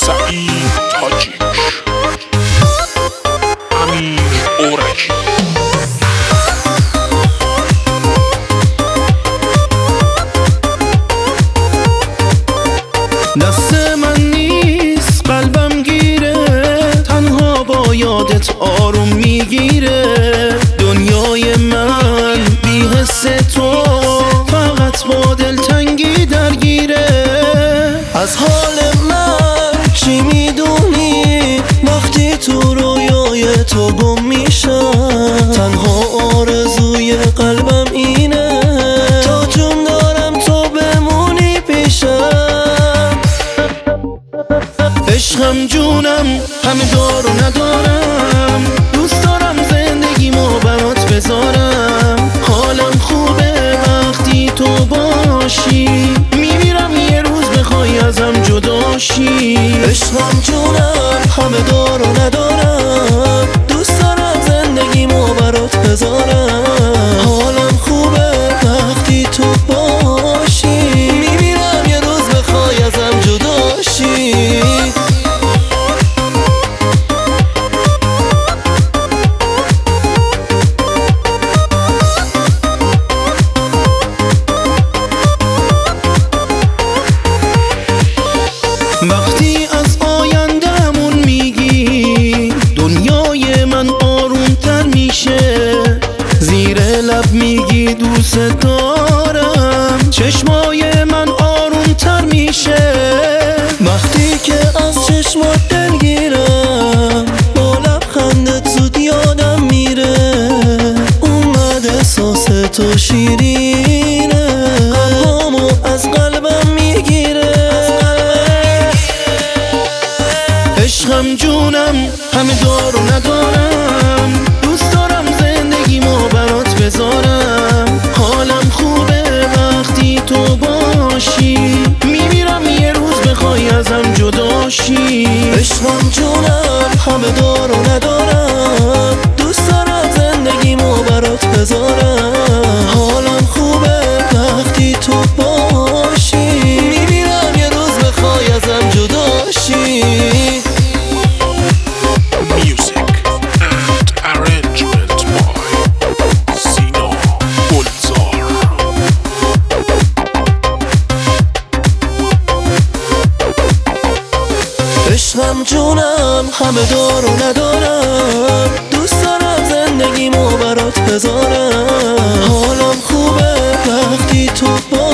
سعید تاجیک، امیر اورکی. دست من نیست قلبم گیره، تنها با یادت آروم میگیره. دنیای من بی حس تو فقط با دلتنگی درگیره. از حال من چی میدونی وقتی تو رویای تو گم میشم؟ تنها آرزوی قلبم اینه تا جون دارم تو بمونی پیشم. عشقم جونم همه دار و ندارم، دوست دارم زندگیمو برات بذارم. حالم خوبه وقتی تو باشی، میمیرم یه روز بخوای ازم جداشی. عشقم جونم همه دار و ندارم، دوست دارم زندگیمو برات بذارم. حالم خوبه وقتی تو باشی، میمیرم یه روز بخوای ازم جداشی. وقتی از آینده‌مون میگی دنیای من آرومتر میشه. زیر لب میگی دوست دارم، چشمای من آرومتر میشه. وقتی که از چشمات دلگیرم، با لبخندت زود یادم میره. اومد احساس تو شیرینه، غمامو از قلبم میگیره. عشقم جونم همه دار و ندارم، دوست دارم زندگیمو برات بذارم. حالم خوبه وقتی تو باشی، میمیرم یه روز بخوای ازم جداشی. عشقم جونم همه دار و ندارم، دوست دارم زندگیمو برات بذارم. حالم خوبه وقتی تو باشی، میمیرم یه روز بخوای ازم جداشی. عشقم جونم همه دار و ندارم، دوست دارم زندگیمو برات بذارم. حالم خوبه وقتی تو